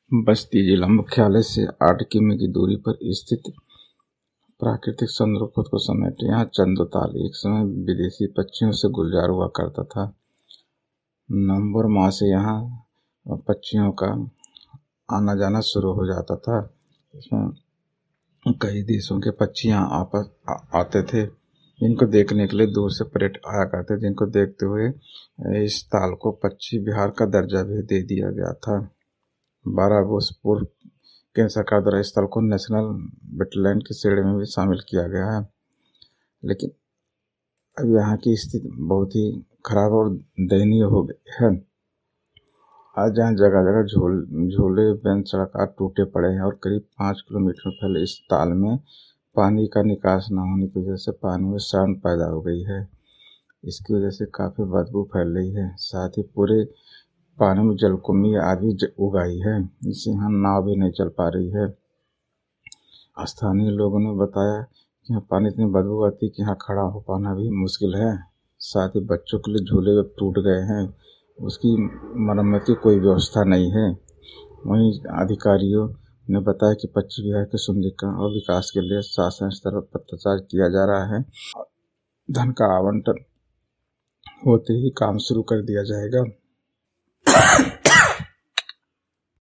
बस्ती जिला मुख्यालय से 8 किमी की दूरी पर स्थित प्राकृतिक सौंदर्य खुद को समेटे यहाँ चंदोताल एक समय विदेशी पक्षियों से गुलजार हुआ करता था। नवंबर माह से यहाँ पक्षियों का आना जाना शुरू हो जाता था। इसमें कई देशों के पक्षी यहाँ आते थे, जिनको देखने के लिए दूर से पर्यटक आया करते, जिनको देखते हुए इस ताल को पक्षी विहार का दर्जा भी दे दिया गया था। 12 वर्ष पूर्व केंद्र सरकार द्वारा इस स्थल को नेशनल वेटलैंड की श्रेणी में भी शामिल किया गया है, लेकिन अब यहाँ की स्थिति बहुत ही खराब और दयनीय हो गई है। आज यहाँ जगह जगह झूले बेंच सड़क टूटे पड़े हैं और करीब 5 किलोमीटर फैले इस ताल में पानी का निकास न होने की वजह से पानी में सड़न पैदा हो गई है। इसकी वजह से काफ़ी बदबू फैल रही है। साथ ही पूरे पानी में जलकुंभी आदि उगाई है, जिससे यहाँ नाव भी नहीं चल पा रही है। स्थानीय लोगों ने बताया कि यहाँ पानी इतनी बदबू आती है कि यहाँ खड़ा हो पाना भी मुश्किल है। साथ ही बच्चों के लिए झूले टूट गए हैं, उसकी मरम्मत की कोई व्यवस्था नहीं है। वहीं अधिकारियों ने बताया कि पक्षी विहार के सुंदरीकरण और विकास के लिए शासन स्तर पर पत्राचार किया जा रहा है। धन का आवंटन होते ही काम शुरू कर दिया जाएगा।